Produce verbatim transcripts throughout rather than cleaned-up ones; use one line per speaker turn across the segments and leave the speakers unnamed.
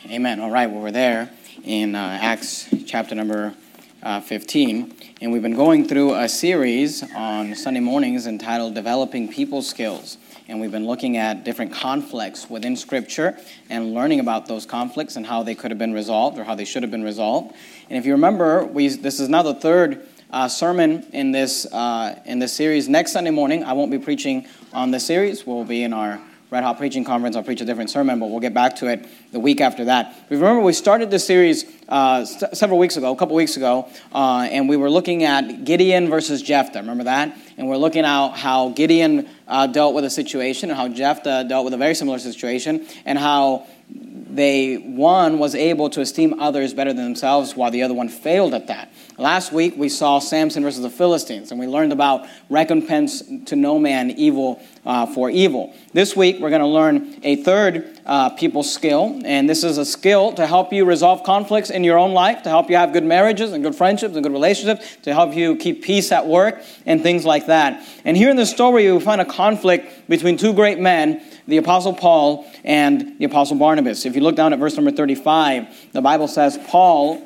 Amen. All right, well, we're there in uh, Acts chapter number uh, fifteen, and we've been going through a series on Sunday mornings entitled Developing People Skills, and we've been looking at different conflicts within Scripture and learning about those conflicts and how they could have been resolved or how they should have been resolved. And if you remember, we this is now the third uh, sermon in this uh, in this series. Next Sunday morning, I won't be preaching on this series. We'll be in our Red Hot Preaching Conference. I'll preach a different sermon, but we'll get back to it the week after that. Remember, we started this series uh, st- several weeks ago, a couple weeks ago, uh, and we were looking at Gideon versus Jephthah. Remember that? And we're looking at how Gideon uh, dealt with a situation and how Jephthah dealt with a very similar situation, and how they one was able to esteem others better than themselves while the other one failed at that. Last week, we saw Samson versus the Philistines, and we learned about recompense to no man evil uh, for evil. This week, we're going to learn a third uh, people skill, and this is a skill to help you resolve conflicts in your own life, to help you have good marriages and good friendships and good relationships, to help you keep peace at work and things like that. And here in this story, we find a conflict between two great men, the Apostle Paul and the Apostle Barnabas. If you look down at verse number thirty-five, the Bible says, Paul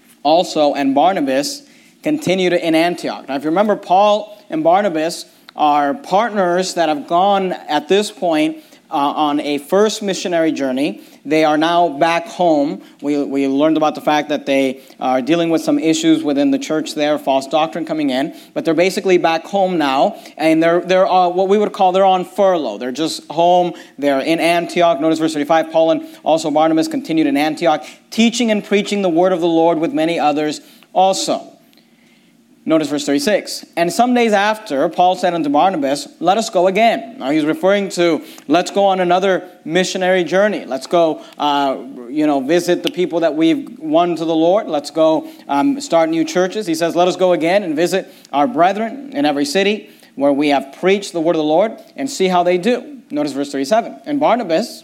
also and Barnabas continued in Antioch. Now, if you remember, Paul and Barnabas are partners that have gone at this point uh, on a first missionary journey. They are now back home. We we learned about the fact that they are dealing with some issues within the church there, false doctrine coming in, but they're basically back home now, and they're they're uh, what we would call they're on furlough. They're just home. They're in Antioch. Notice verse thirty-five. Paul and also Barnabas continued in Antioch, teaching and preaching the word of the Lord with many others also. Notice verse thirty-six. And some days after, Paul said unto Barnabas, let us go again. Now he's referring to, let's go on another missionary journey. Let's go, uh, you know, visit the people that we've won to the Lord. Let's go um, start new churches. He says, let us go again and visit our brethren in every city where we have preached the word of the Lord and see how they do. Notice verse thirty-seven. And Barnabas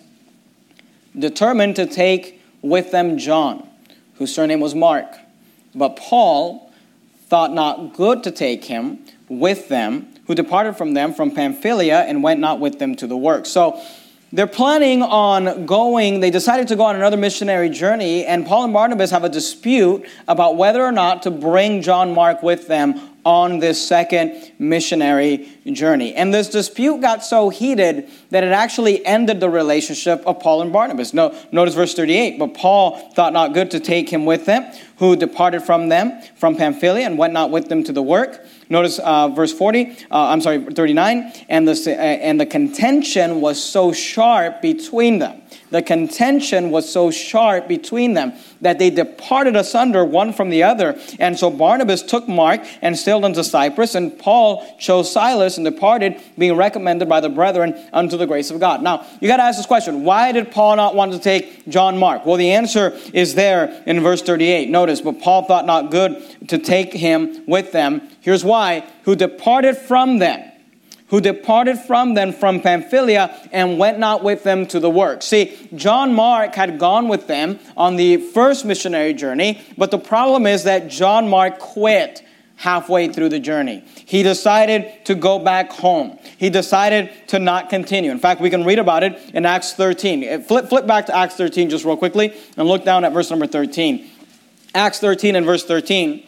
determined to take with them John, whose surname was Mark. But Paul thought not good to take him with them, who departed from them from Pamphylia and went not with them to the work. So they're planning on going, they decided to go on another missionary journey, and Paul and Barnabas have a dispute about whether or not to bring John Mark with them on this second missionary journey. And this dispute got so heated that it actually ended the relationship of Paul and Barnabas. No, notice verse thirty-eight. But Paul thought not good to take him with them, who departed from them from Pamphylia and went not with them to the work. Notice uh, verse forty. Uh, I'm sorry, thirty-nine. And the uh, and the contention was so sharp between them. The contention was so sharp between them that they departed asunder one from the other. And so Barnabas took Mark and sailed unto Cyprus, and Paul chose Silas and departed, being recommended by the brethren unto the grace of God. Now, you got to ask this question. Why did Paul not want to take John Mark? Well, the answer is there in verse thirty-eight. Notice, but Paul thought not good to take him with them. Here's why. Who departed from them. Who departed from them from Pamphylia and went not with them to the work. See, John Mark had gone with them on the first missionary journey, but the problem is that John Mark quit halfway through the journey. He decided to go back home. He decided to not continue. In fact, we can read about it in Acts thirteen. Flip, flip back to Acts thirteen just real quickly and look down at verse number thirteen. Acts thirteen and verse thirteen.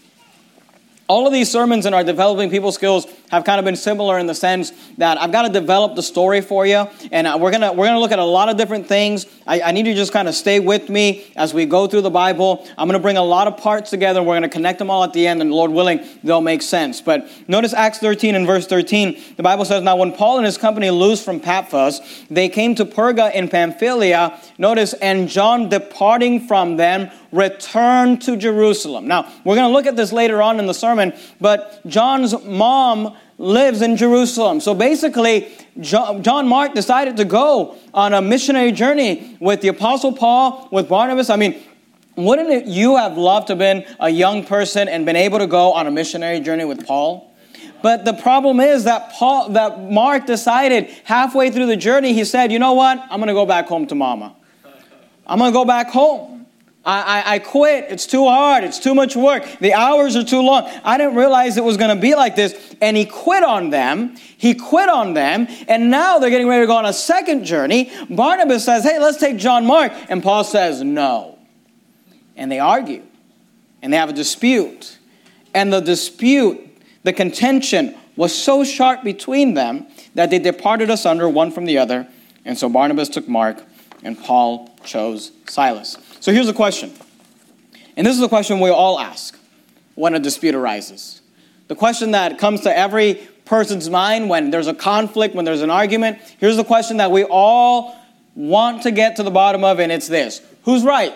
All of these sermons in our Developing People Skills have kind of been similar in the sense that I've got to develop the story for you, and we're gonna we're gonna look at a lot of different things. I, I need you to just kind of stay with me as we go through the Bible. I'm gonna bring a lot of parts together, and we're gonna connect them all at the end, and Lord willing, they'll make sense. But notice Acts thirteen and verse thirteen. The Bible says, now when Paul and his company loosed from Paphos, they came to Perga in Pamphylia. Notice, and John departing from them returned to Jerusalem. Now, we're going to look at this later on in the sermon, but John's mom lives in Jerusalem. So basically, John Mark decided to go on a missionary journey with the Apostle Paul, with Barnabas. I mean, wouldn't it, you have loved to have been a young person and been able to go on a missionary journey with Paul? But the problem is that Paul, that Mark decided halfway through the journey, he said, you know what? I'm going to go back home to mama. I'm going to go back home. I, I, I quit. It's too hard. It's too much work. The hours are too long. I didn't realize it was going to be like this. And he quit on them. He quit on them. And now they're getting ready to go on a second journey. Barnabas says, hey, let's take John Mark. And Paul says, no. And they argue. And they have a dispute. And the dispute, the contention was so sharp between them that they departed asunder one from the other. And so Barnabas took Mark and Paul chose Silas. So here's the question. And this is a question we all ask when a dispute arises. The question that comes to every person's mind when there's a conflict, when there's an argument. Here's the question that we all want to get to the bottom of, and it's this. Who's right?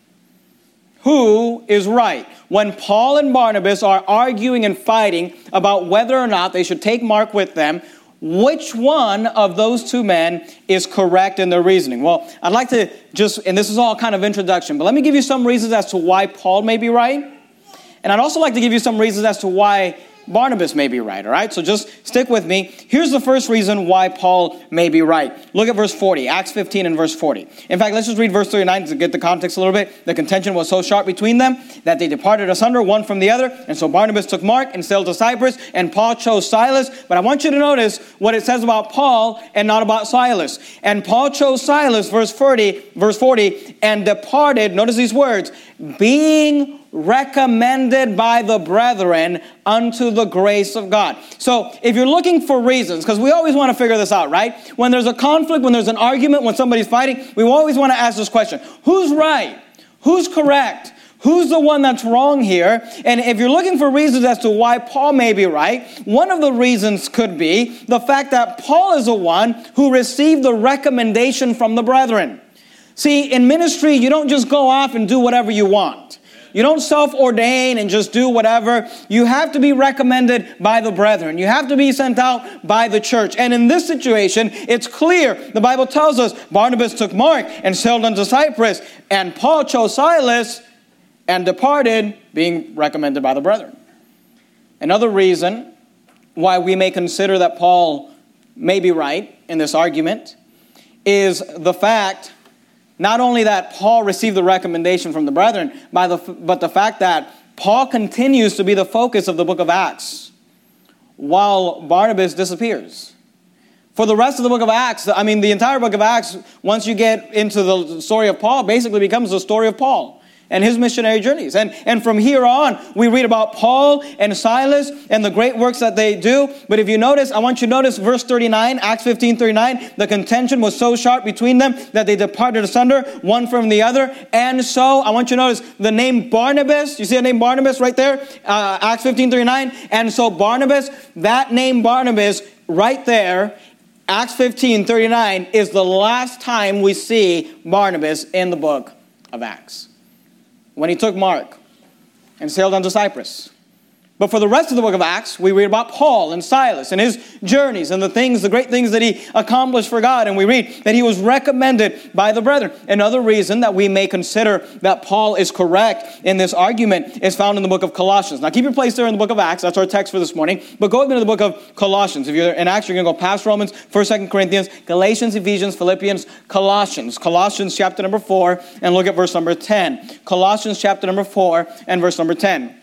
Who is right? When Paul and Barnabas are arguing and fighting about whether or not they should take Mark with them, which one of those two men is correct in their reasoning? Well, I'd like to just, and this is all kind of introduction, but let me give you some reasons as to why Paul may be right. And I'd also like to give you some reasons as to why Barnabas may be right, all right? So just stick with me. Here's the first reason why Paul may be right. Look at verse forty, Acts fifteen and verse forty. In fact, let's just read verse thirty-nine to get the context a little bit. The contention was so sharp between them that they departed asunder one from the other. And so Barnabas took Mark and sailed to Cyprus, and Paul chose Silas. But I want you to notice what it says about Paul and not about Silas. And Paul chose Silas, verse forty, verse forty, and departed, notice these words, being recommended by the brethren unto the grace of God. So if you're looking for reasons, because we always want to figure this out, right? When there's a conflict, when there's an argument, when somebody's fighting, we always want to ask this question. Who's right? Who's correct? Who's the one that's wrong here? And if you're looking for reasons as to why Paul may be right, one of the reasons could be the fact that Paul is the one who received the recommendation from the brethren. See, in ministry, you don't just go off and do whatever you want. You don't self-ordain and just do whatever. You have to be recommended by the brethren. You have to be sent out by the church. And in this situation, it's clear. The Bible tells us Barnabas took Mark and sailed unto Cyprus, and Paul chose Silas and departed, being recommended by the brethren. Another reason why we may consider that Paul may be right in this argument is the fact not only that Paul received the recommendation from the brethren, by the, but the fact that Paul continues to be the focus of the book of Acts while Barnabas disappears. For the rest of the book of Acts, I mean, the entire book of Acts, once you get into the story of Paul, basically becomes the story of Paul and his missionary journeys. And, and from here on, we read about Paul and Silas and the great works that they do. But if you notice, I want you to notice verse thirty-nine, Acts fifteen thirty-nine, the contention was so sharp between them that they departed asunder, one from the other. And so, I want you to notice the name Barnabas. You see the name Barnabas right there? Uh, Acts fifteen thirty-nine. And so Barnabas, that name Barnabas right there, Acts fifteen thirty-nine, is the last time we see Barnabas in the book of Acts, when he took Mark and sailed unto Cyprus. But for the rest of the book of Acts, we read about Paul and Silas and his journeys and the things, the great things that he accomplished for God. And we read that he was recommended by the brethren. Another reason that we may consider that Paul is correct in this argument is found in the book of Colossians. Now keep your place there in the book of Acts. That's our text for this morning. But go into the book of Colossians. If you're in Acts, you're going to go past Romans, First, Second Corinthians, Galatians, Ephesians, Philippians, Colossians. Colossians chapter number four, and look at verse number ten. Colossians chapter number four and verse number ten.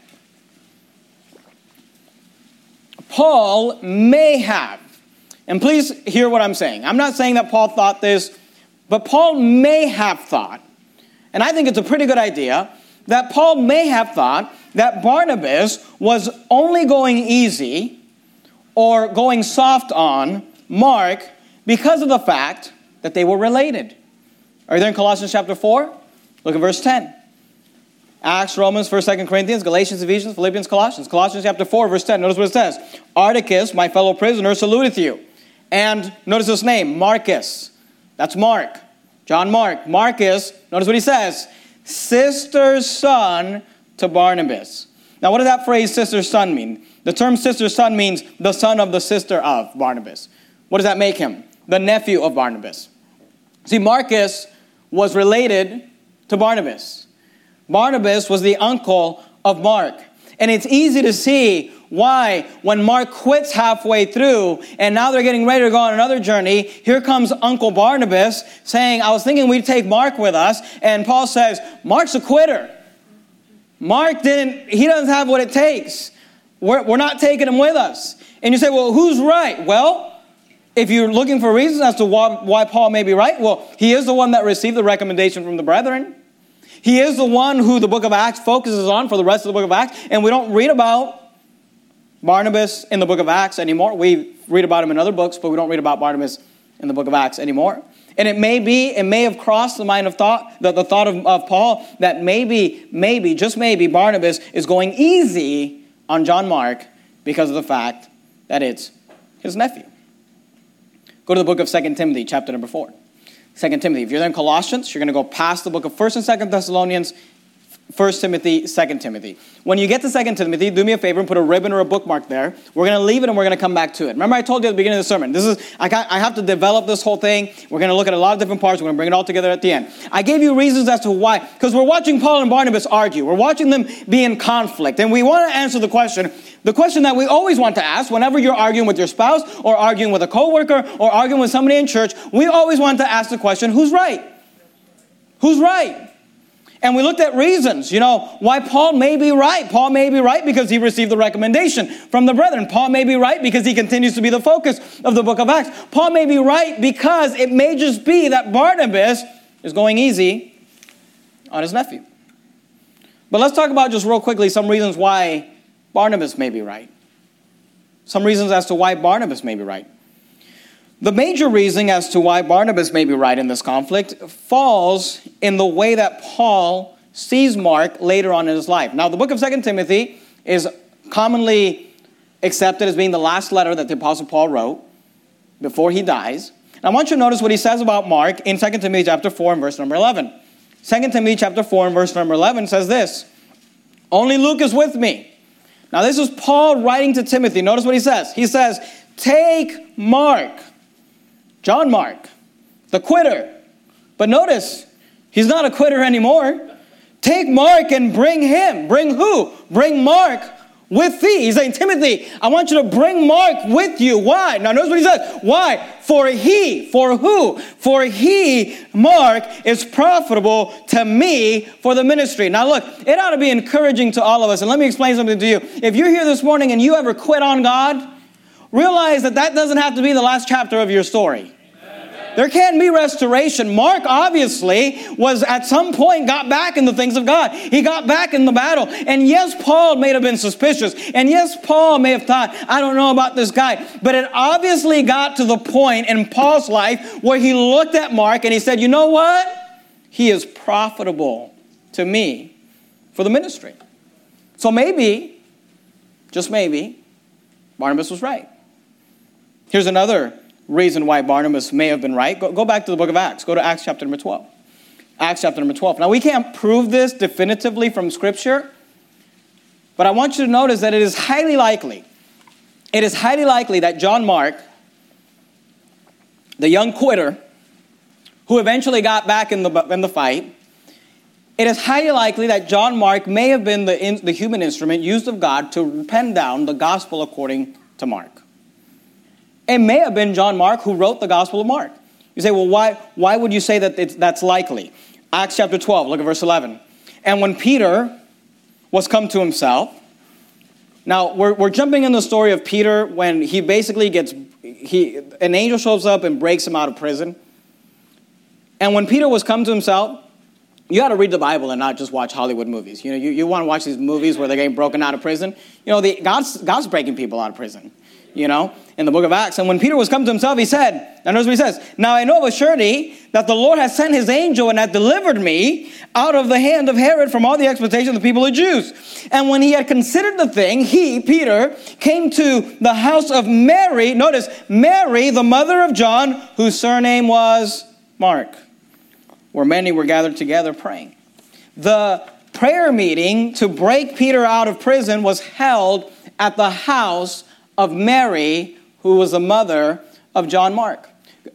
Paul may have, and please hear what I'm saying. I'm not saying that Paul thought this, but Paul may have thought, and I think it's a pretty good idea, that Paul may have thought that Barnabas was only going easy or going soft on Mark because of the fact that they were related. Are you there in Colossians chapter four? Look at verse ten. Acts, Romans, First, Second Corinthians, Galatians, Ephesians, Philippians, Colossians. Colossians chapter four, verse ten. Notice what it says. Articus, my fellow prisoner, saluteth you. And notice his name, Marcus. That's Mark. John Mark. Marcus, notice what he says. Sister's son to Barnabas. Now, what does that phrase, sister's son, mean? The term sister's son means the son of the sister of Barnabas. What does that make him? The nephew of Barnabas. See, Marcus was related to Barnabas. Barnabas was the uncle of Mark. And it's easy to see why when Mark quits halfway through and now they're getting ready to go on another journey, here comes Uncle Barnabas saying, I was thinking we'd take Mark with us. And Paul says, Mark's a quitter. Mark didn't, he doesn't have what it takes. We're, we're not taking him with us. And you say, well, who's right? Well, if you're looking for reasons as to why, why Paul may be right, well, he is the one that received the recommendation from the brethren. He is the one who the book of Acts focuses on for the rest of the book of Acts. And we don't read about Barnabas in the book of Acts anymore. We read about him in other books, but we don't read about Barnabas in the book of Acts anymore. And it may be, it may have crossed the mind of thought, the, the thought of, of Paul, that maybe, maybe, just maybe, Barnabas is going easy on John Mark because of the fact that it's his nephew. Go to the book of Second Timothy, chapter number four. Second Timothy. If you're there in Colossians, you're going to go past the book of First and Second Thessalonians, First Timothy, Second Timothy. When you get to Second Timothy, do me a favor and put a ribbon or a bookmark there. We're going to leave it and we're going to come back to it. Remember I told you at the beginning of the sermon, this is I, got, I have to develop this whole thing. We're going to look at a lot of different parts. We're going to bring it all together at the end. I gave you reasons as to why. Because we're watching Paul and Barnabas argue. We're watching them be in conflict. And we want to answer the question, the question that we always want to ask whenever you're arguing with your spouse or arguing with a coworker or arguing with somebody in church. We always want to ask the question, who's right? Who's right? And we looked at reasons, you know, why Paul may be right. Paul may be right because he received the recommendation from the brethren. Paul may be right because he continues to be the focus of the book of Acts. Paul may be right because it may just be that Barnabas is going easy on his nephew. But let's talk about just real quickly some reasons why Barnabas may be right. Some reasons as to why Barnabas may be right. The major reason as to why Barnabas may be right in this conflict falls in the way that Paul sees Mark later on in his life. Now, the book of Second Timothy is commonly accepted as being the last letter that the Apostle Paul wrote before he dies. And I want you to notice what he says about Mark in Second Timothy chapter four and verse number eleven. Second Timothy chapter four and verse number eleven says this, only Luke is with me. Now, this is Paul writing to Timothy. Notice what he says. He says, take Mark. John Mark, the quitter. But notice, he's not a quitter anymore. Take Mark and bring him. Bring who? Bring Mark with thee. He's saying, Timothy, I want you to bring Mark with you. Why? Now notice what he says. Why? For he, for who? For he, Mark, is profitable to me for the ministry. Now look, it ought to be encouraging to all of us. And let me explain something to you. If you're here this morning and you ever quit on God, realize that that doesn't have to be the last chapter of your story. There can be restoration. Mark obviously was at some point got back in the things of God. He got back in the battle. And yes, Paul may have been suspicious. And yes, Paul may have thought, I don't know about this guy. But it obviously got to the point in Paul's life where he looked at Mark and he said, you know what? He is profitable to me for the ministry. So maybe, just maybe, Barnabas was right. Here's another reason why Barnabas may have been right. Go, go back to the book of Acts. Go to Acts chapter number twelve. Acts chapter number twelve. Now, we can't prove this definitively from Scripture, but I want you to notice that it is highly likely, it is highly likely that John Mark, the young quitter, who eventually got back in the, in the fight, it is highly likely that John Mark may have been the, in, the human instrument used of God to pen down the gospel according to Mark. It may have been John Mark who wrote the Gospel of Mark. You say, well, why, why would you say that it's, that's likely? Acts chapter twelve, look at verse eleven. And when Peter was come to himself, now we're, we're jumping in the story of Peter when he basically gets, he an angel shows up and breaks him out of prison. And when Peter was come to himself, you got to read the Bible and not just watch Hollywood movies. You know, you, you want to watch these movies where they're getting broken out of prison. You know, the, God's, God's breaking people out of prison. You know, in the book of Acts. And when Peter was come to himself, he said, and notice what he says, now I know of a surety that the Lord has sent his angel and hath delivered me out of the hand of Herod from all the expectation of the people of Jews. And when he had considered the thing, he, Peter, came to the house of Mary, notice, Mary, the mother of John, whose surname was Mark, where many were gathered together praying. The prayer meeting to break Peter out of prison was held at the house of Mary, who was the mother of John Mark.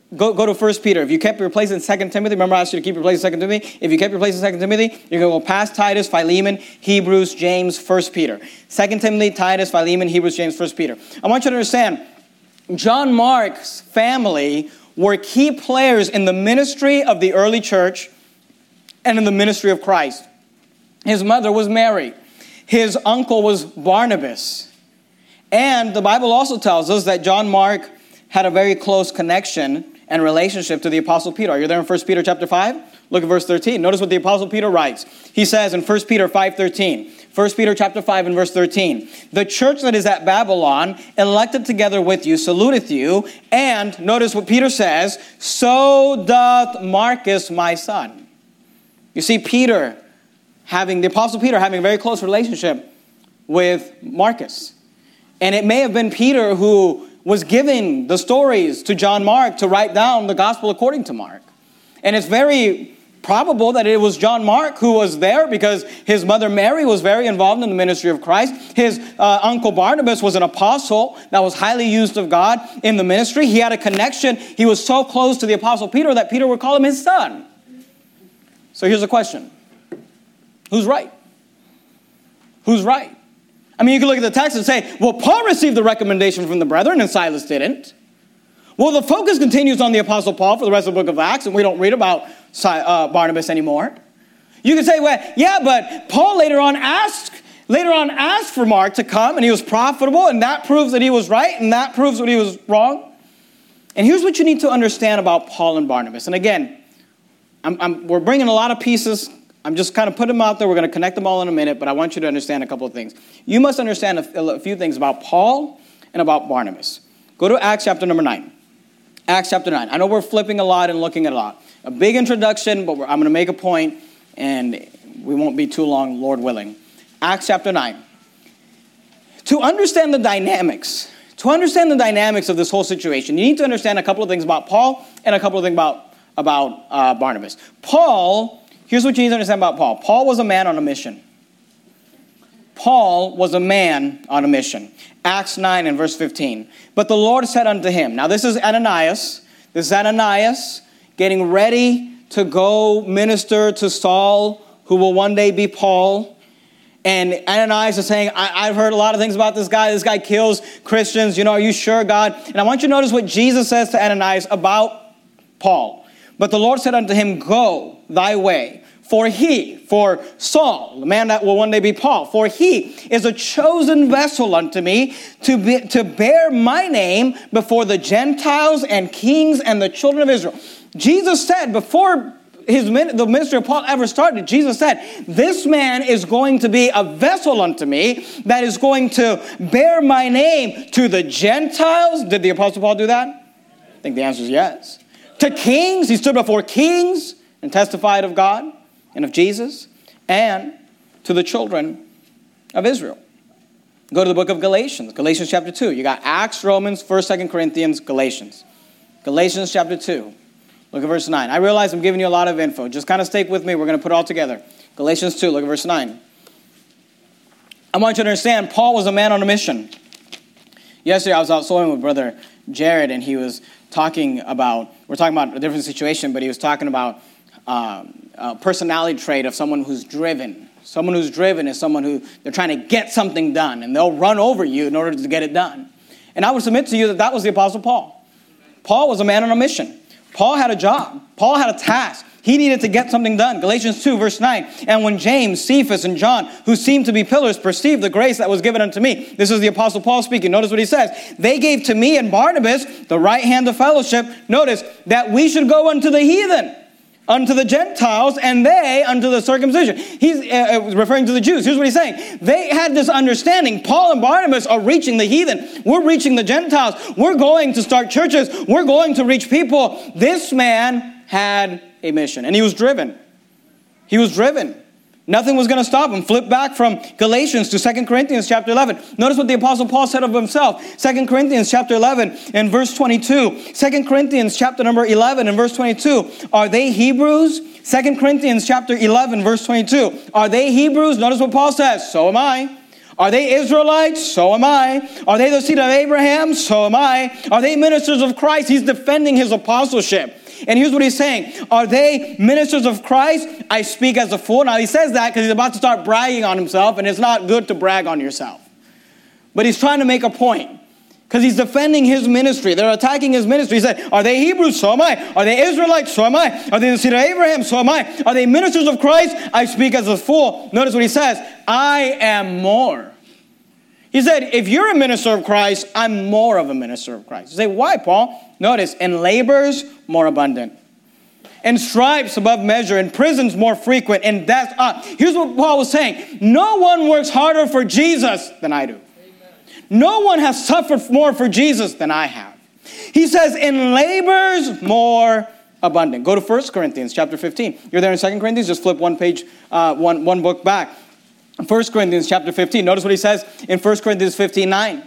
Go, go to First Peter. If you kept your place in Second Timothy, remember I asked you to keep your place in Second Timothy? If you kept your place in Second Timothy, you're going to go past Titus, Philemon, Hebrews, James, First Peter. Second Timothy, Titus, Philemon, Hebrews, James, First Peter. I want you to understand, John Mark's family were key players in the ministry of the early church and in the ministry of Christ. His mother was Mary. His uncle was Barnabas. And the Bible also tells us that John Mark had a very close connection and relationship to the Apostle Peter. Are you there in First Peter chapter five? Look at verse thirteen. Notice what the Apostle Peter writes. He says in First Peter five thirteen, First Peter chapter five and verse thirteen, the church that is at Babylon, elected together with you, saluteth you, and notice what Peter says, so doth Marcus my son. You see Peter having, the Apostle Peter having a very close relationship with Marcus. And it may have been Peter who was giving the stories to John Mark to write down the gospel according to Mark. And it's very probable that it was John Mark who was there because his mother Mary was very involved in the ministry of Christ. His uh, uncle Barnabas was an apostle that was highly used of God in the ministry. He had a connection. He was so close to the Apostle Peter that Peter would call him his son. So here's a question. Who's right? Who's right? I mean, you can look at the text and say, well, Paul received the recommendation from the brethren and Silas didn't. Well, the focus continues on the Apostle Paul for the rest of the book of Acts, and we don't read about uh, Barnabas anymore. You can say, well, yeah, but Paul later on asked, later on asked for Mark to come, and he was profitable, and that proves that he was right, and that proves that he was wrong. And here's what you need to understand about Paul and Barnabas. And again, I'm, I'm, we're bringing a lot of pieces. I'm just kind of putting them out there. We're going to connect them all in a minute, but I want you to understand a couple of things. You must understand a, a few things about Paul and about Barnabas. Go to Acts chapter number nine. Acts chapter nine. I know we're flipping a lot and looking at a lot. A big introduction, but I'm going to make a point, and we won't be too long, Lord willing. Acts chapter nine. To understand the dynamics, to understand the dynamics of this whole situation, you need to understand a couple of things about Paul and a couple of things about, about uh, Barnabas. Paul... Here's what you need to understand about Paul. Paul was a man on a mission. Paul was a man on a mission. Acts nine and verse fifteen. But the Lord said unto him. Now this is Ananias. This is Ananias getting ready to go minister to Saul, who will one day be Paul. And Ananias is saying, I, I've heard a lot of things about this guy. This guy kills Christians. You know, are you sure, God? And I want you to notice what Jesus says to Ananias about Paul. But the Lord said unto him, go thy way. For he, for Saul, the man that will one day be Paul, for he is a chosen vessel unto me to be, to bear my name before the Gentiles and kings and the children of Israel. Jesus said before his the ministry of Paul ever started, Jesus said, this man is going to be a vessel unto me that is going to bear my name to the Gentiles. Did the Apostle Paul do that? I think the answer is yes. To kings, he stood before kings and testified of God and of Jesus, and to the children of Israel. Go to the book of Galatians, Galatians chapter two. You got Acts, Romans, First, Second Corinthians, Galatians. Galatians chapter two. Look at verse nine. I realize I'm giving you a lot of info. Just kind of stick with me. We're going to put it all together. Galatians two, look at verse nine. I want you to understand, Paul was a man on a mission. Yesterday I was out sewing with Brother Jared, and he was talking about, we're talking about a different situation, but he was talking about um, a personality trait of someone who's driven. Someone who's driven is someone who, they're trying to get something done, and they'll run over you in order to get it done. And I would submit to you that that was the Apostle Paul. Paul was a man on a mission. Paul had a job. Paul had a task. He needed to get something done. Galatians two, verse nine. And when James, Cephas, and John, who seemed to be pillars, perceived the grace that was given unto me. This is the Apostle Paul speaking. Notice what he says. They gave to me and Barnabas the right hand of fellowship. Notice that we should go unto the heathen, unto the Gentiles, and they unto the circumcision. He's uh, referring to the Jews. Here's what he's saying. They had this understanding. Paul and Barnabas are reaching the heathen. We're reaching the Gentiles. We're going to start churches. We're going to reach people. This man had a mission, and he was driven. He was driven. Nothing was going to stop him. Flip back from Galatians to Second Corinthians chapter eleven. Notice what the Apostle Paul said of himself. Second Corinthians chapter eleven and verse twenty-two. Second Corinthians chapter number eleven and verse twenty-two. Are they Hebrews? Second Corinthians chapter eleven verse twenty-two. Are they Hebrews? Notice what Paul says. So am I. Are they Israelites? So am I. Are they the seed of Abraham? So am I. Are they ministers of Christ? He's defending his apostleship. And here's what he's saying. Are they ministers of Christ? I speak as a fool. Now he says that because he's about to start bragging on himself, and it's not good to brag on yourself. But he's trying to make a point because he's defending his ministry. They're attacking his ministry. He said, are they Hebrews? So am I. Are they Israelites? So am I. Are they the seed of Abraham? So am I. Are they ministers of Christ? I speak as a fool. Notice what he says. I am more. He said, if you're a minister of Christ, I'm more of a minister of Christ. You say, why, Paul? Notice, in labors, more abundant. In stripes, above measure. In prisons, more frequent. In death, uh, here's what Paul was saying. No one works harder for Jesus than I do. Amen. No one has suffered more for Jesus than I have. He says, in labors, more abundant. Go to First Corinthians chapter fifteen. You're there in Second Corinthians? Just flip one page, uh, one, one book back. First Corinthians chapter fifteen. Notice what he says in First Corinthians fifteen nine.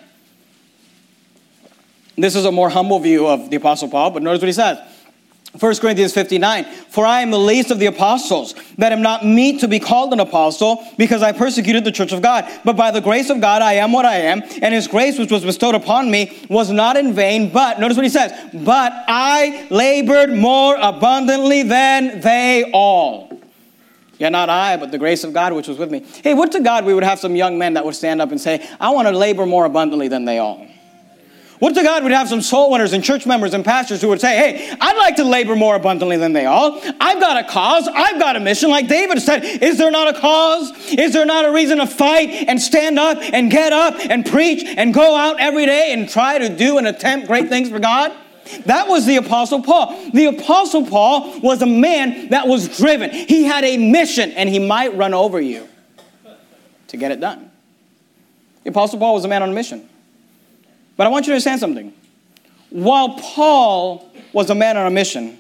This is a more humble view of the Apostle Paul, but notice what he says. First Corinthians fifteen nine. For I am the least of the apostles, that am not meet to be called an apostle, because I persecuted the church of God. But by the grace of God I am what I am, and his grace which was bestowed upon me was not in vain, but, notice what he says, but I labored more abundantly than they all. Yet not I, but the grace of God which was with me. Hey, would to God we would have some young men that would stand up and say, I want to labor more abundantly than they all. Would to God we'd have some soul winners and church members and pastors who would say, hey, I'd like to labor more abundantly than they all. I've got a cause. I've got a mission. Like David said, is there not a cause? Is there not a reason to fight and stand up and get up and preach and go out every day and try to do and attempt great things for God? That was the Apostle Paul. The Apostle Paul was a man that was driven. He had a mission, and he might run over you to get it done. The Apostle Paul was a man on a mission. But I want you to understand something. While Paul was a man on a mission,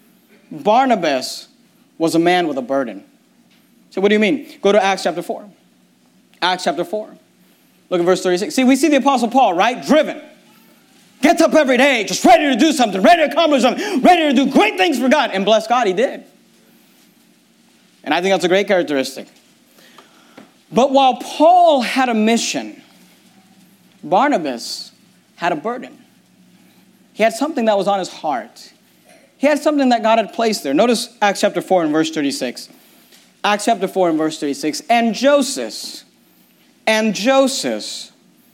Barnabas was a man with a burden. So what do you mean? Go to Acts chapter four. Acts chapter four. Look at verse thirty-six. See, we see the Apostle Paul, right? Driven. Gets up every day, just ready to do something, ready to accomplish something, ready to do great things for God. And bless God, he did. And I think that's a great characteristic. But while Paul had a mission, Barnabas had a burden. He had something that was on his heart. He had something that God had placed there. Notice Acts chapter four and verse thirty-six. Acts chapter four and verse thirty-six. And Joseph, and Joseph,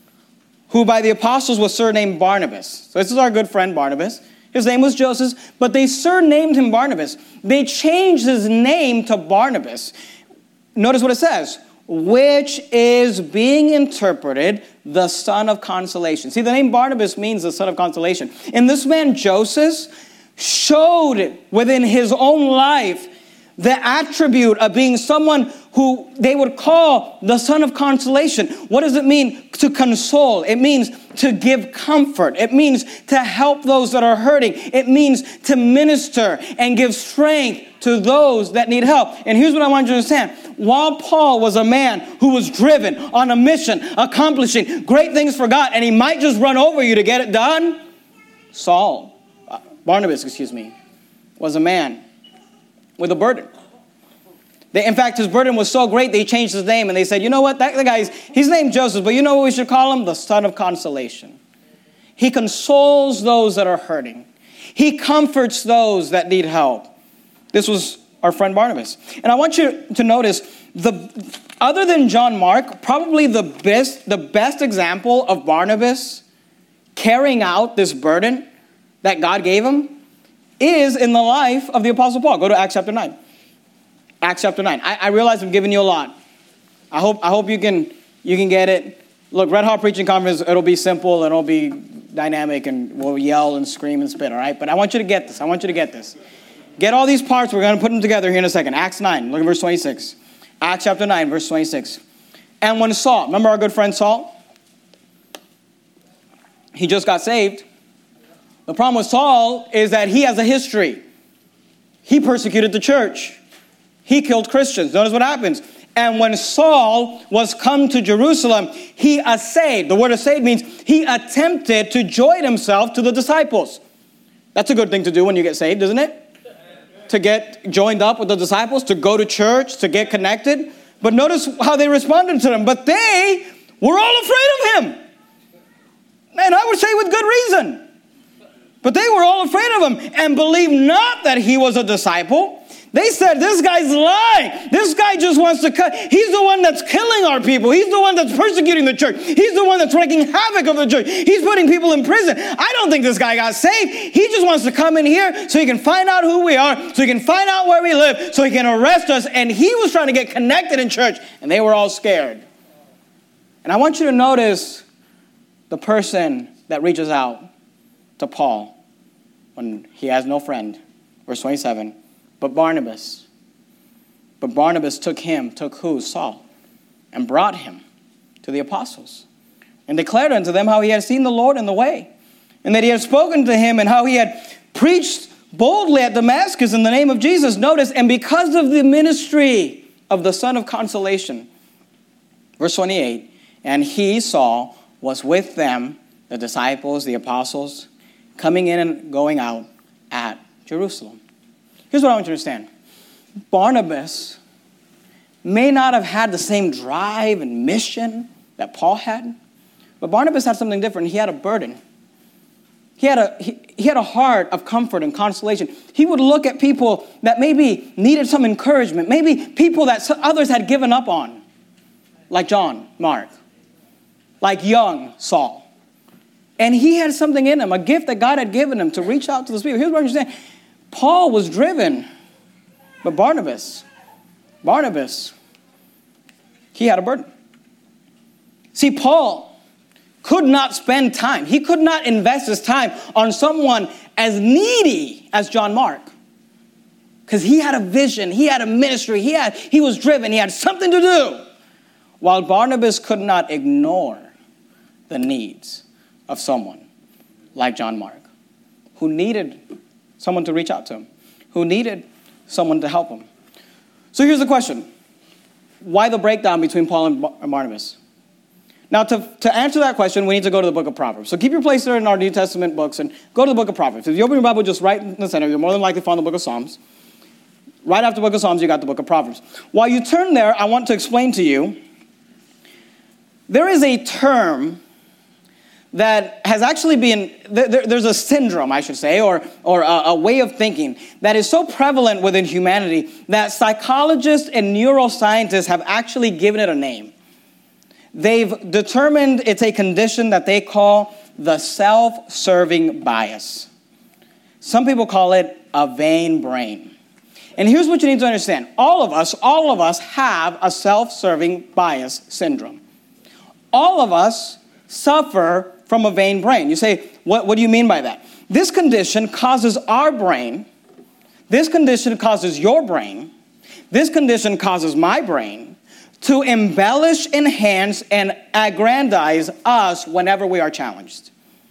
who by the apostles was surnamed Barnabas. So this is our good friend Barnabas. His name was Joseph, but they surnamed him Barnabas. They changed his name to Barnabas. Notice what it says. Which is being interpreted the son of consolation. See, the name Barnabas means the son of consolation. And this man Joseph showed within his own life the attribute of being someone who they would call the son of consolation. What does it mean to console? It means to give comfort. It means to help those that are hurting. It means to minister and give strength to those that need help. And here's what I want you to understand. While Paul was a man who was driven on a mission, accomplishing great things for God, and he might just run over you to get it done, Saul, uh, Barnabas, excuse me, was a man with a burden. They, in fact, his burden was so great, they changed his name, and they said, you know what, that the guy's, he's named Joseph, but you know what we should call him? The son of consolation. He consoles those that are hurting. He comforts those that need help. This was our friend Barnabas. And I want you to notice, the other than John Mark, probably the best, the best example of Barnabas carrying out this burden that God gave him is in the life of the Apostle Paul. Go to Acts chapter nine. Acts chapter nine. I, I realize I'm giving you a lot. I hope I hope you can you can get it. Look, Red Hot Preaching Conference, it'll be simple and it'll be dynamic and we'll yell and scream and spit, all right? But I want you to get this. I want you to get this. Get all these parts. We're going to put them together here in a second. Acts nine. Look at verse twenty-six. Acts chapter nine, verse twenty-six. And when Saul, remember our good friend Saul? He just got saved. The problem with Saul is that he has a history. He persecuted the church. He killed Christians. Notice what happens. And when Saul was come to Jerusalem, he essayed. The word essayed means he attempted to join himself to the disciples. That's a good thing to do when you get saved, isn't it? To get joined up with the disciples, to go to church, to get connected. But notice how they responded to them. But they were all afraid of him. And I would say with good reason. But they were all afraid of him and believed not that he was a disciple. They said, this guy's lying. This guy just wants to cut. He's the one that's killing our people. He's the one that's persecuting the church. He's the one that's wreaking havoc of the church. He's putting people in prison. I don't think this guy got saved. He just wants to come in here so he can find out who we are, so he can find out where we live, so he can arrest us. And he was trying to get connected in church, and they were all scared. And I want you to notice the person that reaches out to Paul when he has no friend. Verse twenty-seven. But Barnabas, but Barnabas took him, took who? Saul, and brought him to the apostles, and declared unto them how he had seen the Lord in the way, and that he had spoken to him, and how he had preached boldly at Damascus in the name of Jesus. Notice, and because of the ministry of the Son of Consolation. Verse twenty-eight, and he, Saul, was with them, the disciples, the apostles, coming in and going out at Jerusalem. Here's what I want you to understand. Barnabas may not have had the same drive and mission that Paul had, but Barnabas had something different. He had a burden. He had a, he, he had a heart of comfort and consolation. He would look at people that maybe needed some encouragement, maybe people that others had given up on, like John Mark, like young Saul. And he had something in him, a gift that God had given him to reach out to those people. Here's what I understand. Paul was driven, but Barnabas, Barnabas, he had a burden. See, Paul could not spend time. He could not invest his time on someone as needy as John Mark. Because he had a vision, he had a ministry, he had, he was driven, he had something to do. While Barnabas could not ignore the needs of someone like John Mark, who needed someone to reach out to him, who needed someone to help him. So here's the question. Why the breakdown between Paul and Barnabas? Now, to, to answer that question, we need to go to the book of Proverbs. So keep your place there in our New Testament books and go to the book of Proverbs. If you open your Bible just right in the center, you'll more than likely find the book of Psalms. Right after the book of Psalms, you got the book of Proverbs. While you turn there, I want to explain to you, there is a term that has actually been, there, there's a syndrome, I should say, or, or a, a way of thinking that is so prevalent within humanity that psychologists and neuroscientists have actually given it a name. They've determined it's a condition that they call the self-serving bias. Some people call it a vain brain. And here's what you need to understand. All of us, all of us have a self-serving bias syndrome. All of us suffer from a vain brain. You say, what, what do you mean by that? This condition causes our brain, this condition causes your brain, this condition causes my brain to embellish, enhance, and aggrandize us whenever we are challenged.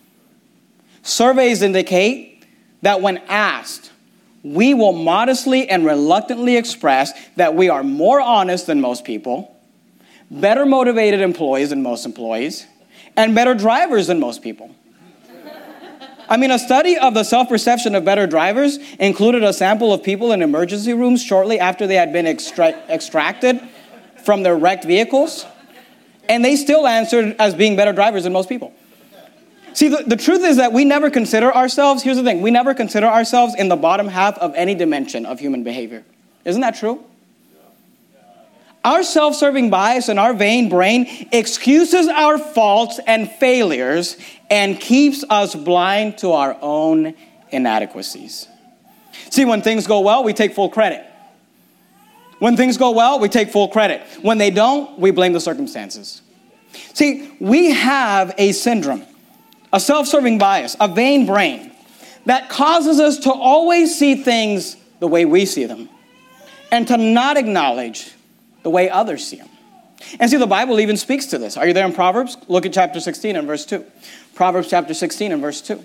Surveys indicate that when asked, we will modestly and reluctantly express that we are more honest than most people, better motivated employees than most employees, and better drivers than most people. I mean, a study of the self-perception of better drivers included a sample of people in emergency rooms shortly after they had been extra- extracted from their wrecked vehicles, and they still answered as being better drivers than most people. See, the, the truth is that we never consider ourselves, here's the thing, we never consider ourselves in the bottom half of any dimension of human behavior. Isn't that true? Our self-serving bias and our vain brain excuses our faults and failures and keeps us blind to our own inadequacies. See, when things go well, we take full credit. When things go well, we take full credit. When they don't, we blame the circumstances. See, we have a syndrome, a self-serving bias, a vain brain that causes us to always see things the way we see them and to not acknowledge the way others see them. And see, the Bible even speaks to this. Are you there in Proverbs? Look at chapter sixteen and verse two. Proverbs chapter sixteen and verse two.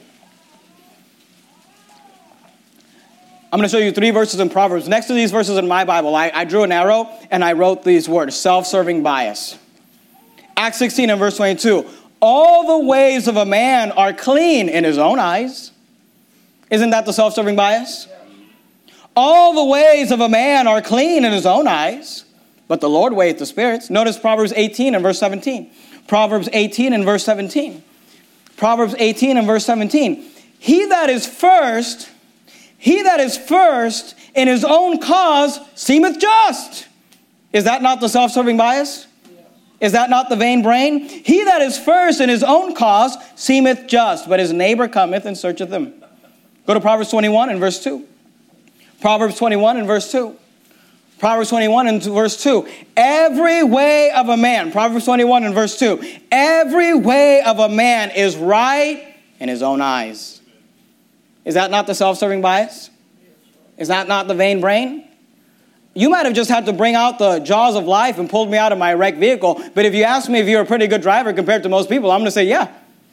I'm going to show you three verses in Proverbs. Next to these verses in my Bible, I, I drew an arrow and I wrote these words, self-serving bias. Acts sixteen and verse twenty-two. All the ways of a man are clean in his own eyes. Isn't that the self-serving bias? All the ways of a man are clean in his own eyes, but the Lord weigheth the spirits. Notice Proverbs eighteen and verse seventeen. Proverbs eighteen and verse seventeen. Proverbs eighteen and verse seventeen. He that is first, he that is first in his own cause seemeth just. Is that not the self-serving bias? Is that not the vain brain? He that is first in his own cause seemeth just, but his neighbor cometh and searcheth him. Go to Proverbs twenty-one and verse two. Proverbs twenty-one and verse two. Proverbs twenty-one and verse two. Every way of a man, Proverbs twenty-one and verse two. Every way of a man is right in his own eyes. Is that not the self-serving bias? Is that not the vain brain? You might have just had to bring out the jaws of life and pulled me out of my wrecked vehicle. But if you ask me if you're a pretty good driver compared to most people, I'm going to say, yeah.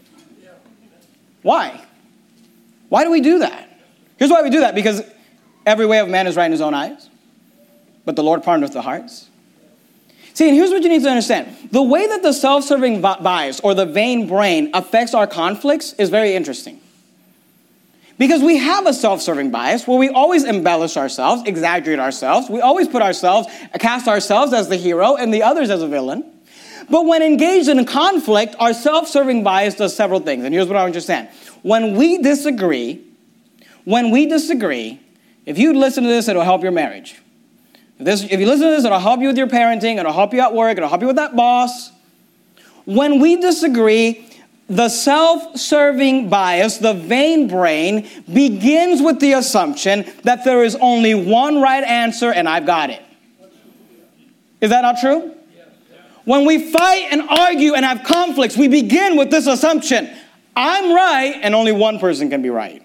Why? Why do we do that? Here's why we do that. Because every way of man is right in his own eyes. But the Lord pardoneth the hearts. See, and here's what you need to understand. The way that the self-serving bias or the vain brain affects our conflicts is very interesting. Because we have a self-serving bias where we always embellish ourselves, exaggerate ourselves. We always put ourselves, cast ourselves as the hero and the others as a villain. But when engaged in conflict, our self-serving bias does several things. And here's what I understand. When we disagree, when we disagree, if you listen to this, it'll help your marriage. If, this, if you listen to this, it'll help you with your parenting. It'll help you at work. It'll help you with that boss. When we disagree, the self-serving bias, the vain brain, begins with the assumption that there is only one right answer and I've got it. Is that not true? When we fight and argue and have conflicts, we begin with this assumption. I'm right and only one person can be right.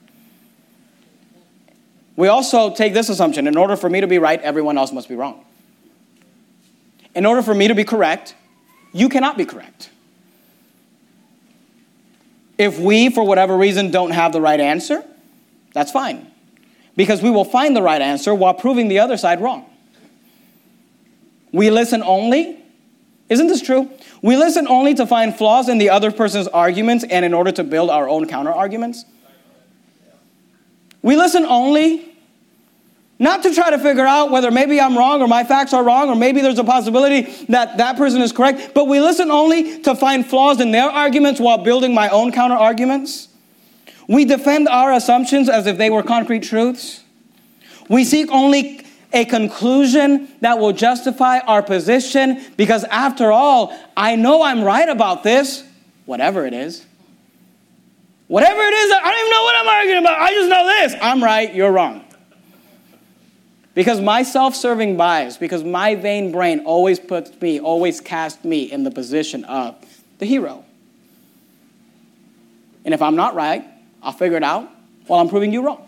We also take this assumption. In order for me to be right, everyone else must be wrong. In order for me to be correct, you cannot be correct. If we, for whatever reason, don't have the right answer, that's fine. Because we will find the right answer while proving the other side wrong. We listen only. Isn't this true? We listen only to find flaws in the other person's arguments and in order to build our own counter-arguments. We listen only not to try to figure out whether maybe I'm wrong or my facts are wrong or maybe there's a possibility that that person is correct, but we listen only to find flaws in their arguments while building my own counter-arguments. We defend our assumptions as if they were concrete truths. We seek only a conclusion that will justify our position because after all, I know I'm right about this, whatever it is. Whatever it is, I don't even know what I'm arguing about. I just know this. I'm right, you're wrong. Because my self-serving bias, because my vain brain always puts me, always casts me in the position of the hero. And if I'm not right, I'll figure it out while I'm proving you wrong.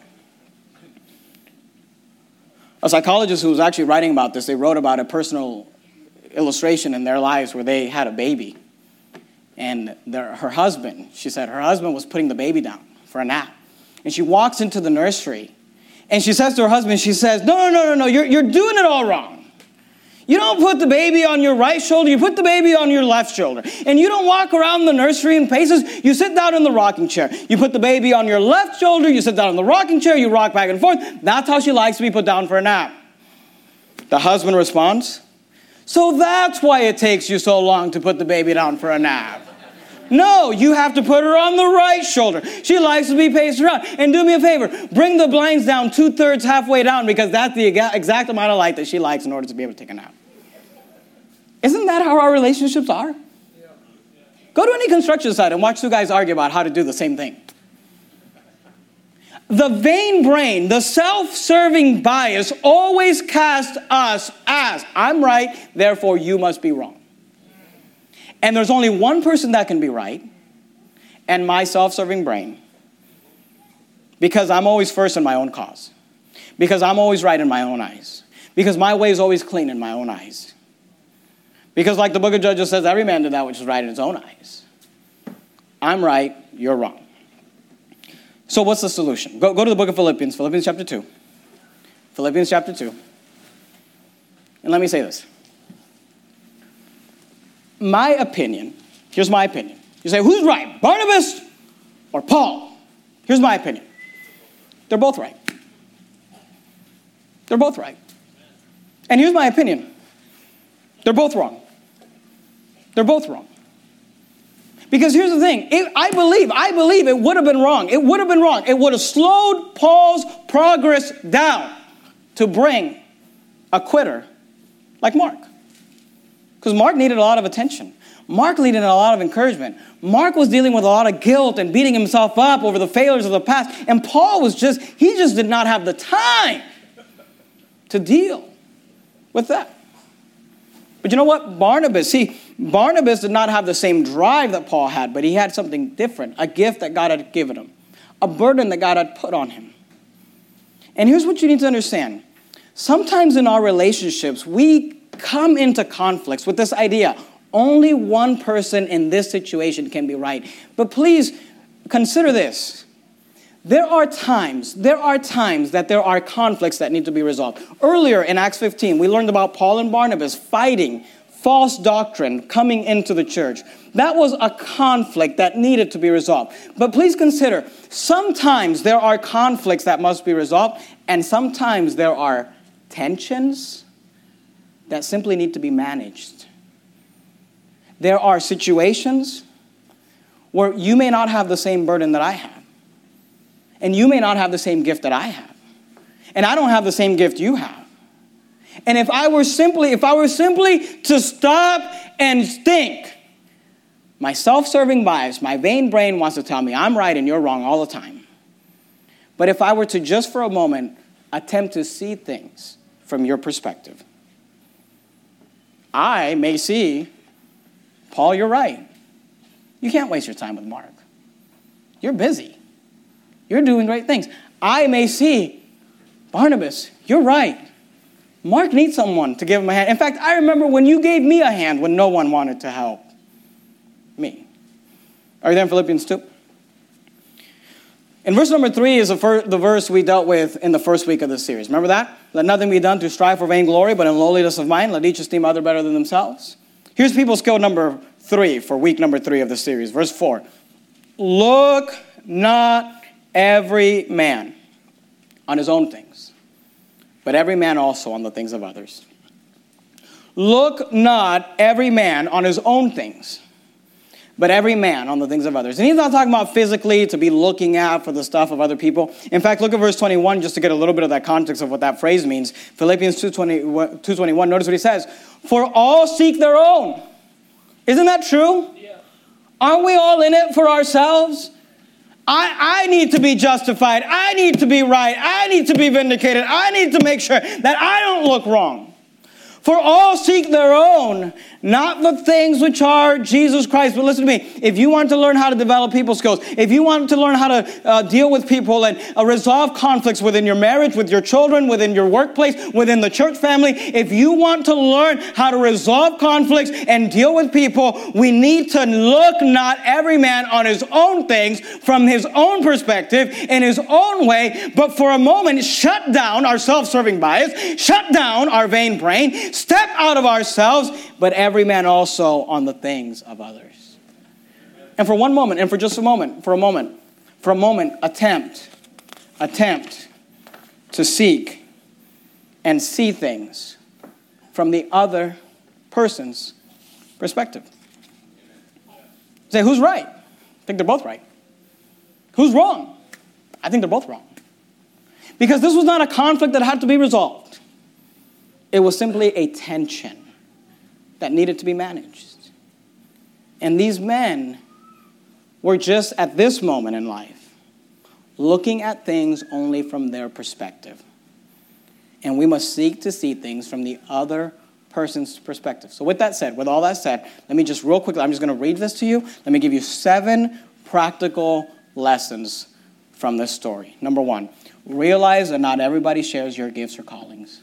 A psychologist who was actually writing about this, they wrote about a personal illustration in their lives where they had a baby. And their, her husband, she said her husband was putting the baby down for a nap. And she walks into the nursery. And she says to her husband, she says, no, no, no, no, no, you're, you're doing it all wrong. You don't put the baby on your right shoulder, you put the baby on your left shoulder. And you don't walk around the nursery in paces, you sit down in the rocking chair. You put the baby on your left shoulder, you sit down in the rocking chair, you rock back and forth. That's how she likes to be put down for a nap. The husband responds, so that's why it takes you so long to put the baby down for a nap. No, you have to put her on the right shoulder. She likes to be paced around. And do me a favor, bring the blinds down two-thirds halfway down because that's the exact amount of light that she likes in order to be able to take a nap. Isn't that how our relationships are? Go to any construction site and watch two guys argue about how to do the same thing. The vain brain, the self-serving bias always casts us as, I'm right, therefore you must be wrong. And there's only one person that can be right, and my self-serving brain. Because I'm always first in my own cause. Because I'm always right in my own eyes. Because my way is always clean in my own eyes. Because like the book of Judges says, every man did that which is right in his own eyes. I'm right, you're wrong. So what's the solution? Go, go to the book of Philippians, Philippians chapter two. Philippians chapter two. And let me say this. My opinion, here's my opinion. You say, who's right, Barnabas or Paul? Here's my opinion. They're both right. They're both right. And here's my opinion. They're both wrong. They're both wrong. Because here's the thing. It, I believe, I believe it would have been wrong. It would have been wrong. It would have slowed Paul's progress down to bring a quitter like Mark. Because Mark needed a lot of attention. Mark needed a lot of encouragement. Mark was dealing with a lot of guilt and beating himself up over the failures of the past. And Paul was just, he just did not have the time to deal with that. But you know what? Barnabas, see, Barnabas did not have the same drive that Paul had, but he had something different, a gift that God had given him, a burden that God had put on him. And here's what you need to understand. Sometimes in our relationships, we come into conflicts with this idea, only one person in this situation can be right. But please consider this. There are times, there are times that there are conflicts that need to be resolved. Earlier in Acts fifteen, we learned about Paul and Barnabas fighting false doctrine coming into the church. That was a conflict that needed to be resolved. But please consider, sometimes there are conflicts that must be resolved, and sometimes there are tensions that simply need to be managed. There are situations where you may not have the same burden that I have. And you may not have the same gift that I have. And I don't have the same gift you have. And if I were simply, if I were simply to stop and think, my self-serving bias, my vain brain wants to tell me I'm right and you're wrong all the time. But if I were to just for a moment attempt to see things from your perspective, I may see, Paul, you're right. You can't waste your time with Mark. You're busy. You're doing great things. I may see, Barnabas, you're right. Mark needs someone to give him a hand. In fact, I remember when you gave me a hand when no one wanted to help me. Are you there in Philippians two? In verse number three is the, fir- the verse we dealt with in the first week of this series. Remember that? Let nothing be done to strive for vainglory, but in lowliness of mind, let each esteem other better than themselves. Here's people skill number three for week number three of the series. Verse four. Look not every man on his own things, but every man also on the things of others. Look not every man on his own things, but every man on the things of others. And he's not talking about physically to be looking at for the stuff of other people. In fact, look at verse twenty-one just to get a little bit of that context of what that phrase means. Philippians two twenty-one, notice what he says. For all seek their own. Isn't that true? Yeah. Aren't we all in it for ourselves? I, I need to be justified. I need to be right. I need to be vindicated. I need to make sure that I don't look wrong. For all seek their own, not the things which are Jesus Christ. But listen to me. If you want to learn how to develop people skills, if you want to learn how to uh, deal with people and uh, resolve conflicts within your marriage, with your children, within your workplace, within the church family, if you want to learn how to resolve conflicts and deal with people, we need to look not every man on his own things from his own perspective in his own way, but for a moment shut down our self-serving bias, shut down our vain brain, step out of ourselves, but every man also on the things of others. And for one moment, and for just a moment, for a moment, for a moment, attempt, attempt to seek and see things from the other person's perspective. Say, who's right? I think they're both right. Who's wrong? I think they're both wrong. Because this was not a conflict that had to be resolved. It was simply a tension that needed to be managed. And these men were just at this moment in life looking at things only from their perspective. And we must seek to see things from the other person's perspective. So with that said, with all that said, let me just real quickly, I'm just going to read this to you. Let me give you seven practical lessons from this story. Number one, realize that not everybody shares your gifts or callings.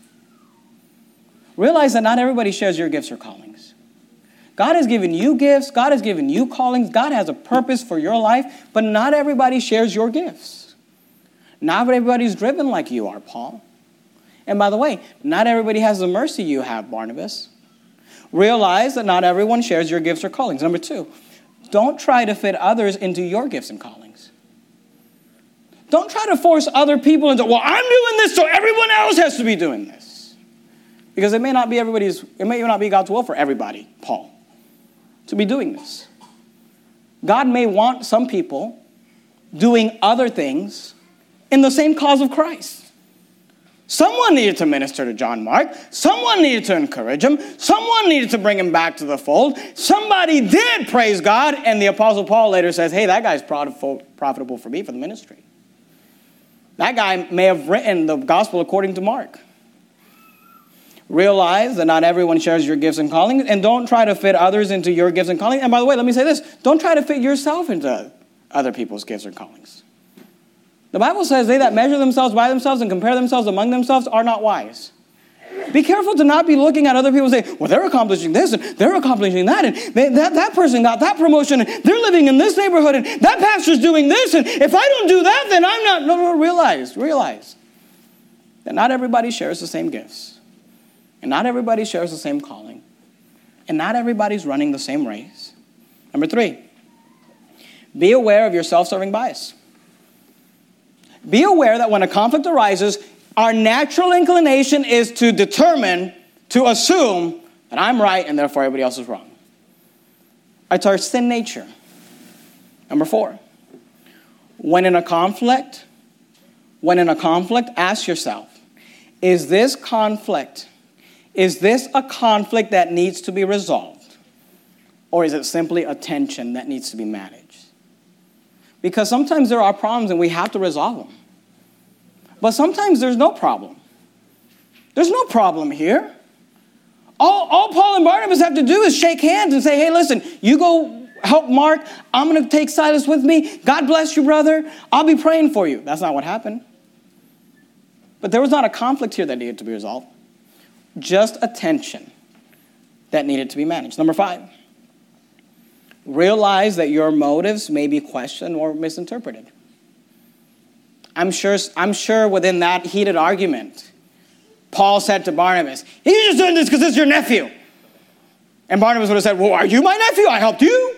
Realize that not everybody shares your gifts or callings. God has given you gifts. God has given you callings. God has a purpose for your life, but not everybody shares your gifts. Not everybody's driven like you are, Paul. And by the way, not everybody has the mercy you have, Barnabas. Realize that not everyone shares your gifts or callings. Number two, don't try to fit others into your gifts and callings. Don't try to force other people into, well, I'm doing this, so everyone else has to be doing this. Because it may not be everybody's, it may not be God's will for everybody, Paul, to be doing this. God may want some people doing other things in the same cause of Christ. Someone needed to minister to John Mark. Someone needed to encourage him. Someone needed to bring him back to the fold. Somebody did, praise God. And the Apostle Paul later says, hey, that guy's profitable for me for the ministry. That guy may have written the gospel according to Mark. Realize that not everyone shares your gifts and callings, and don't try to fit others into your gifts and callings. And by the way, let me say this. Don't try to fit yourself into other people's gifts or callings. The Bible says they that measure themselves by themselves and compare themselves among themselves are not wise. Be careful to not be looking at other people and say, well, they're accomplishing this and they're accomplishing that. And they, that, that person got that promotion. And they're living in this neighborhood. And that pastor's doing this. And if I don't do that, then I'm not. No, no, realize, realize that not everybody shares the same gifts. And not everybody shares the same calling. And not everybody's running the same race. Number three, be aware of your self-serving bias. Be aware that when a conflict arises, our natural inclination is to determine, to assume that I'm right and therefore everybody else is wrong. It's our sin nature. Number four, when in a conflict, when in a conflict, ask yourself, is this conflict, is this a conflict that needs to be resolved? Or is it simply a tension that needs to be managed? Because sometimes there are problems and we have to resolve them. But sometimes there's no problem. There's no problem here. All, all Paul and Barnabas have to do is shake hands and say, hey, listen, you go help Mark. I'm going to take Silas with me. God bless you, brother. I'll be praying for you. That's not what happened. But there was not a conflict here that needed to be resolved. Just a tension that needed to be managed. Number five. Realize that your motives may be questioned or misinterpreted. I'm sure, I'm sure within that heated argument, Paul said to Barnabas, he's just doing this because it's your nephew. And Barnabas would have said, well, are you my nephew? I helped you.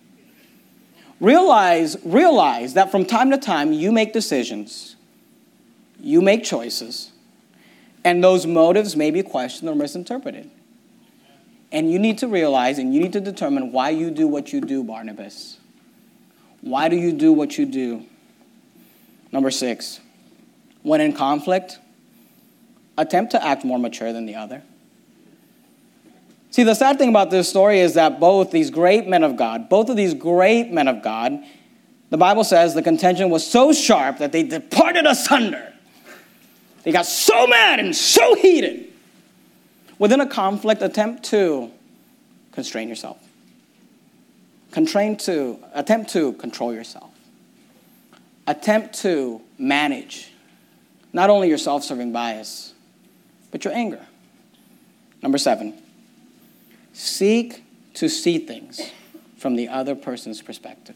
Realize, realize that from time to time you make decisions, you make choices, and those motives may be questioned or misinterpreted. And you need to realize and you need to determine why you do what you do, Barnabas. Why do you do what you do? Number six, when in conflict, attempt to act more mature than the other. See, the sad thing about this story is that both these great men of God, both of these great men of God, the Bible says the contention was so sharp that they departed asunder. They got so mad and so heated. Within a conflict, attempt to constrain yourself. Constrain to, attempt to control yourself. Attempt to manage not only your self-serving bias, but your anger. Number seven, seek to see things from the other person's perspective.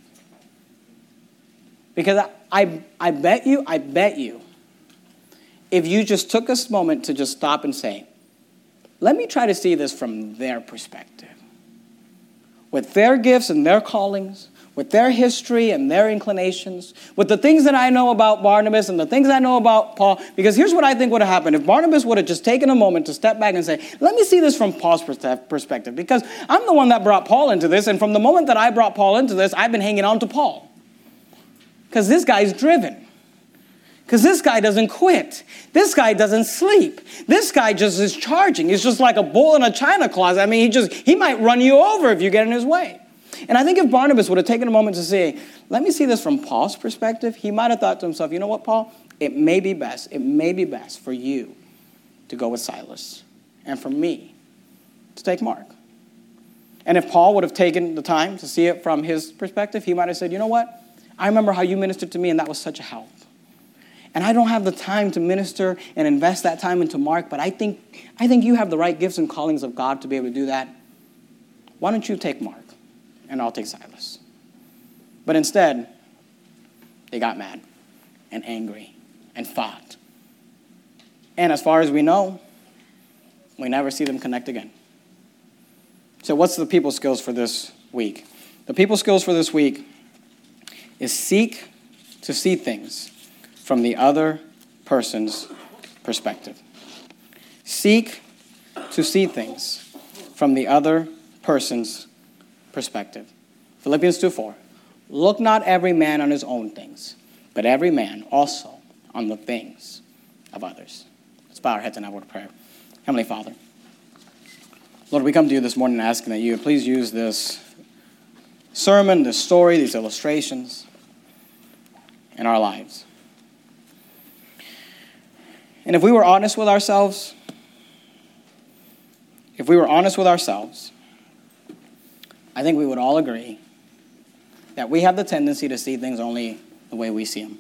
Because I, I, I bet you, I bet you, if you just took a moment to just stop and say, let me try to see this from their perspective. With their gifts and their callings, with their history and their inclinations, with the things that I know about Barnabas and the things I know about Paul. Because here's what I think would have happened. If Barnabas would have just taken a moment to step back and say, let me see this from Paul's perspective. Because I'm the one that brought Paul into this. And from the moment that I brought Paul into this, I've been hanging on to Paul. Because this guy's driven. Because this guy doesn't quit. This guy doesn't sleep. This guy just is charging. He's just like a bull in a china closet. I mean, he just he might run you over if you get in his way. And I think if Barnabas would have taken a moment to say, let me see this from Paul's perspective, he might have thought to himself, you know what, Paul? It may be best, it may be best for you to go with Silas and for me to take Mark. And if Paul would have taken the time to see it from his perspective, he might have said, you know what? I remember how you ministered to me and that was such a help. And I don't have the time to minister and invest that time into Mark, but I think, I think you have the right gifts and callings of God to be able to do that. Why don't you take Mark and I'll take Silas? But instead, they got mad and angry and fought. And as far as we know, we never see them connect again. So what's the people skills for this week? The people skills for this week is seek to see things from the other person's perspective. Seek to see things from the other person's perspective. Philippians two four. Look not every man on his own things, but every man also on the things of others. Let's bow our heads and have a word of prayer. Heavenly Father, Lord, we come to you this morning asking that you would please use this sermon, this story, these illustrations in our lives. And if we were honest with ourselves, if we were honest with ourselves, I think we would all agree that we have the tendency to see things only the way we see them.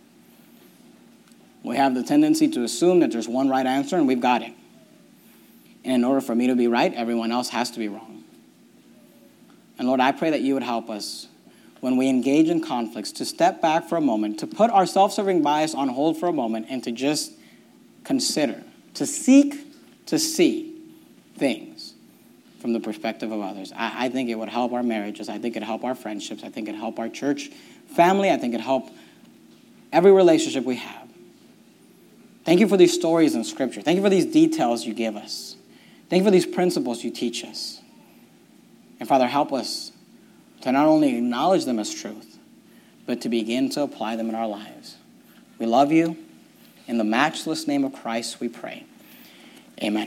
We have the tendency to assume that there's one right answer and we've got it. And in order for me to be right, everyone else has to be wrong. And Lord, I pray that you would help us when we engage in conflicts to step back for a moment, to put our self-serving bias on hold for a moment, and to just consider, to seek to see things from the perspective of others. I, I think it would help our marriages. I think it'd help our friendships. I think it'd help our church family. I think it'd help every relationship we have. Thank you for these stories in Scripture. Thank you for these details you give us. Thank you for these principles you teach us. And Father, help us to not only acknowledge them as truth, but to begin to apply them in our lives. We love you. In the matchless name of Christ we pray. Amen.